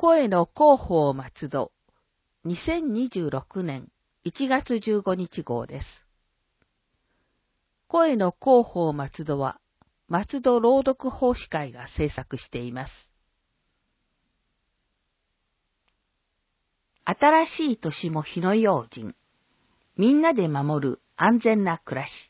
声の広報松戸2026年1月15日号です。声の広報松戸は松戸朗読奉仕会が制作しています。新しい年も火の用心。みんなで守る安全な暮らし。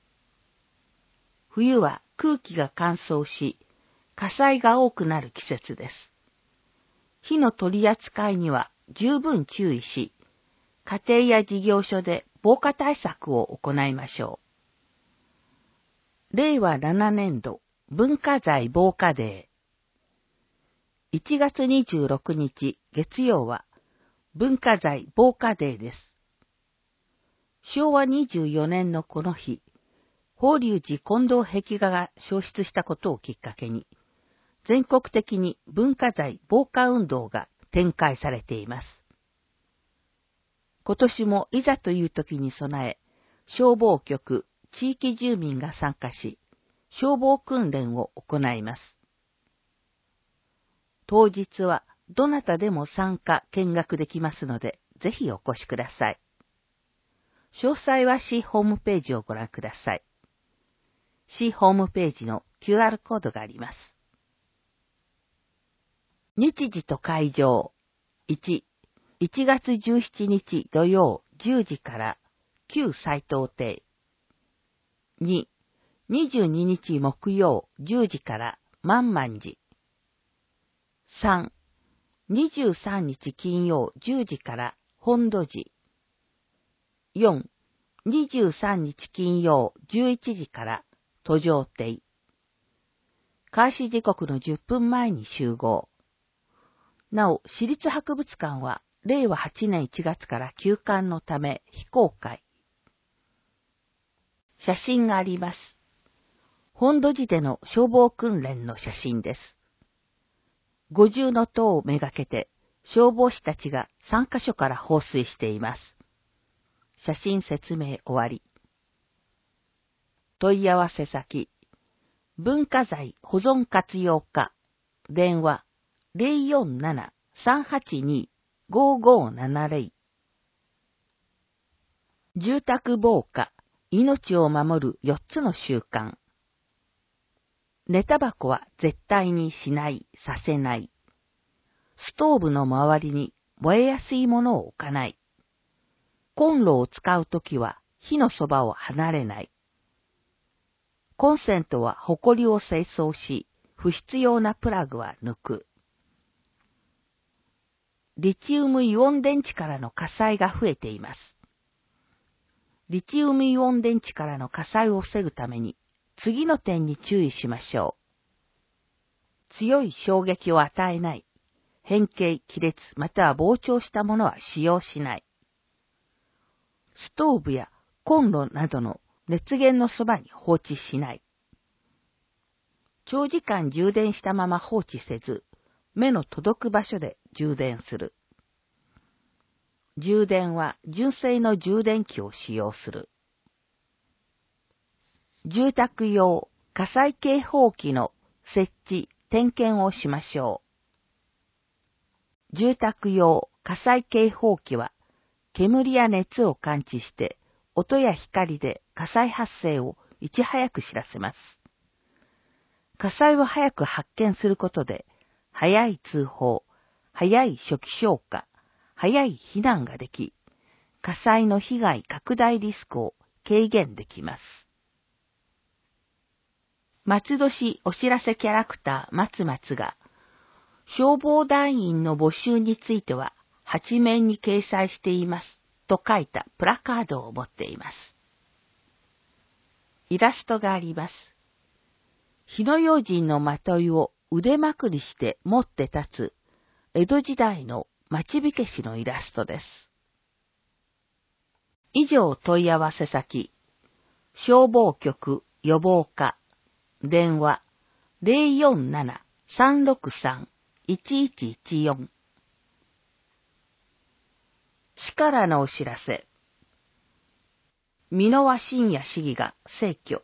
冬は空気が乾燥し、火災が多くなる季節です。火の取り扱いには十分注意し、家庭や事業所で防火対策を行いましょう。令和7年度文化財防火デー。1月26日月曜は文化財防火デーです。昭和24年のこの日、法隆寺金堂壁画が消失したことをきっかけに、全国的に文化財防火運動が展開されています。今年もいざという時に備え、消防局、地域住民が参加し、消防訓練を行います。当日はどなたでも参加、見学できますので、ぜひお越しください。詳細は市ホームページをご覧ください。市ホームページの QR コードがあります。日時と会場。1、1月17日土曜10時から旧斎藤邸。2、22日木曜10時から万々寺。3、23日金曜10時から本土寺。4、23日金曜11時から途上邸。開始時刻の10分前に集合。なお、市立博物館は令和8年1月から休館のため非公開。写真があります。本土寺での消防訓練の写真です。50の塔をめがけて消防士たちが3カ所から放水しています。写真説明終わり。問い合わせ先。文化財保存活用課。電話。047-382-5570。住宅防火、命を守る4つの習慣。寝タバコは絶対にしない、させない。ストーブの周りに燃えやすいものを置かない。コンロを使うときは火のそばを離れない。コンセントはホコリを清掃し、不必要なプラグは抜く。リチウムイオン電池からの火災が増えています。リチウムイオン電池からの火災を防ぐために、次の点に注意しましょう。強い衝撃を与えない。変形、亀裂、または膨張したものは使用しない。ストーブやコンロなどの熱源のそばに放置しない。長時間充電したまま放置せず、目の届く場所で充電する。充電は純正の充電器を使用する。住宅用火災警報器の設置、点検をしましょう。住宅用火災警報器は煙や熱を感知して音や光で火災発生をいち早く知らせます。火災を早く発見することで、早い通報、早い初期消火、早い避難ができ、火災の被害拡大リスクを軽減できます。松戸市お知らせキャラクター松松が、消防団員の募集については、8面に掲載しています、と書いたプラカードを持っています。イラストがあります。火の用心のまといを腕まくりして持って立つ、江戸時代の町火消しのイラストです。以上問い合わせ先。消防局予防課。電話。047-363-1114。市からのお知らせ。箕輪信也市議が逝去。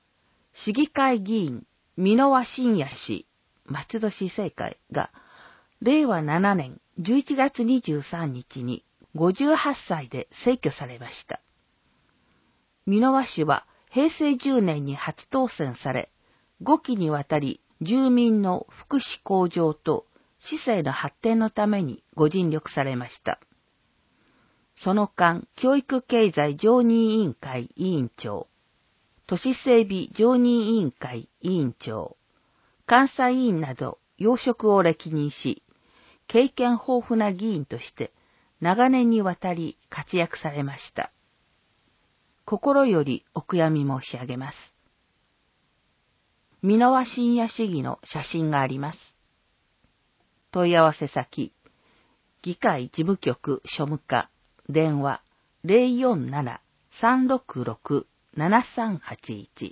市議会議員、箕輪信也氏、松戸市政会が令和7年11月23日に58歳で逝去されました。箕輪氏は平成10年に初当選され、5期にわたり住民の福祉向上と市政の発展のためにご尽力されました。その間、教育経済常任委員会委員長、都市整備常任委員会委員長、監査委員など要職を歴任し、経験豊富な議員として長年にわたり活躍されました。心よりお悔やみ申し上げます。箕輪信也市議の写真があります。問い合わせ先、議会事務局庶務課、電話 047-366-7381。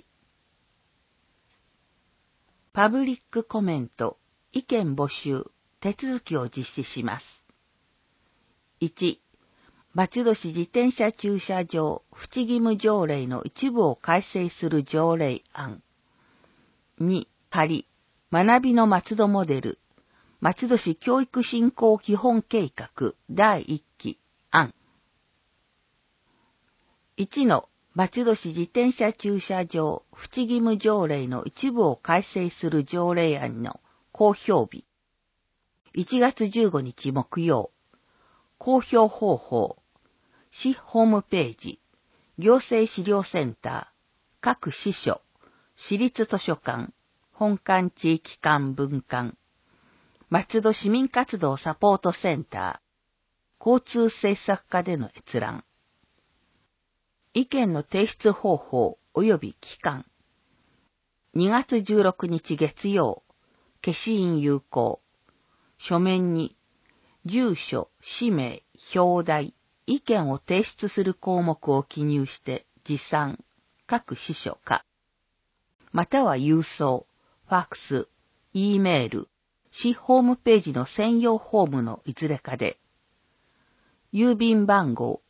パブリックコメント、意見募集、手続きを実施します。1、松戸市自転車駐車場不置義務条例の一部を改正する条例案。2、仮、学びの松戸モデル、松戸市教育振興基本計画第1期案。1の松戸市自転車駐車場不置義務条例の一部を改正する条例案の公表日。1月15日木曜。公表方法。市ホームページ。行政資料センター。各支所。市立図書館。本館地域館分館。松戸市民活動サポートセンター。交通政策課での閲覧。意見の提出方法及び期間。2月16日月曜。消印有効。書面に、住所、氏名、表題、意見を提出する項目を記入して持参、各支所か。または郵送、ファックス、Eメール、市ホームページの専用フォームのいずれかで、郵便番号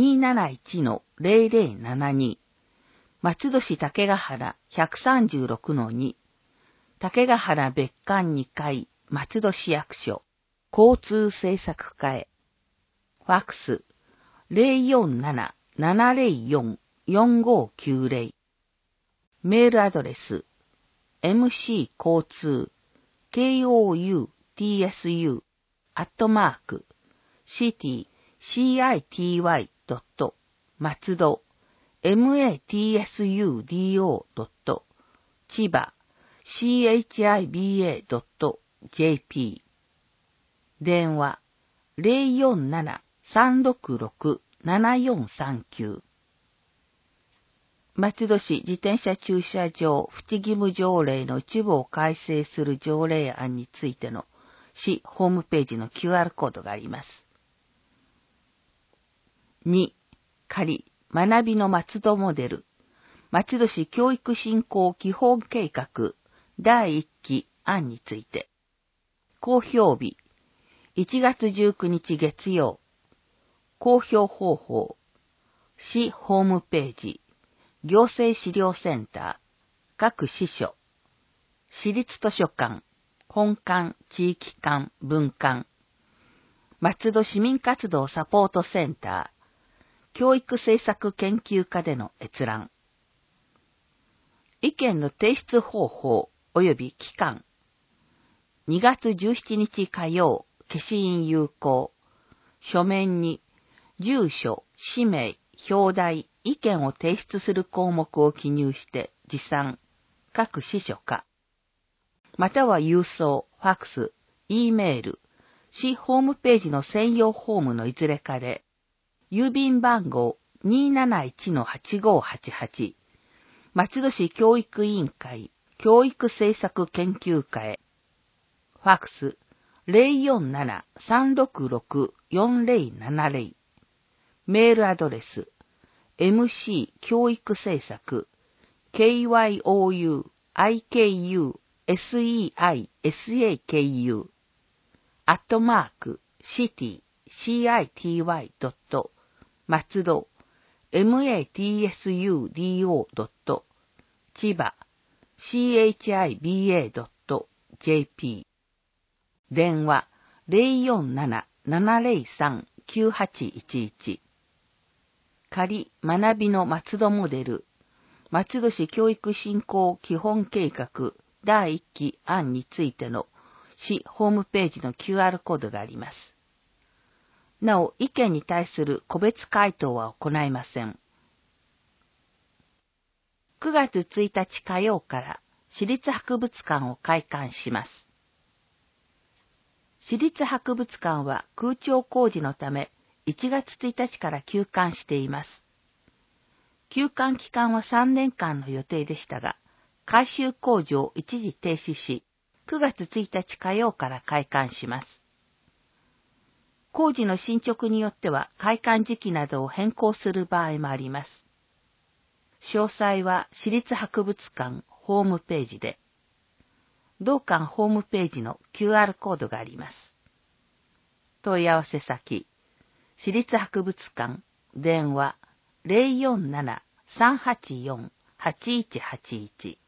271-0072、松戸市竹ヶ原 136-2、竹ヶ原別館2階、松戸市役所、交通政策課へ。ファックス、047-704-4590。メールアドレス、mc 交通、koutsu、city、松戸、matsudo、千葉、chiba.jp。電話、047-366-7439。松戸市自転車駐車場不置義務条例の一部を改正する条例案についての市ホームページの QR コードがあります。2、仮、学びの松戸モデル、松戸市教育振興基本計画第1期案について、公表日、1月19日月曜、公表方法、市ホームページ、行政資料センター、各支所、市立図書館、本館地域館分館、松戸市民活動サポートセンター、教育政策研究課での閲覧。意見の提出方法及び期間。2月17日火曜、消印有効。書面に、住所、氏名、表題、意見を提出する項目を記入して持参、各支所か。または郵送、ファックス、Eメール、市ホームページの専用フォームのいずれかで、郵便番号 271-8588、松戸市教育委員会教育政策研究課へ。ファックス 047-366-4070。メールアドレス mc 教育政策 kyouikuSeisaku @city.city. 松戸 matsudo. 千葉 chiba.jp。電話 047-703-9811。仮学びの松戸モデル、松戸市教育振興基本計画第1期案についての市ホームページの QR コードがあります。なお、意見に対する個別回答は行いません。9月1日火曜から市立博物館を開館します。市立博物館は空調工事のため1月1日から休館しています。休館期間は3年間の予定でしたが、改修工事を一時停止し、9月1日火曜から開館します。工事の進捗によっては開館時期などを変更する場合もあります。詳細は市立博物館ホームページで、同館ホームページの QR コードがあります。問い合わせ先、市立博物館、電話 047-384-8181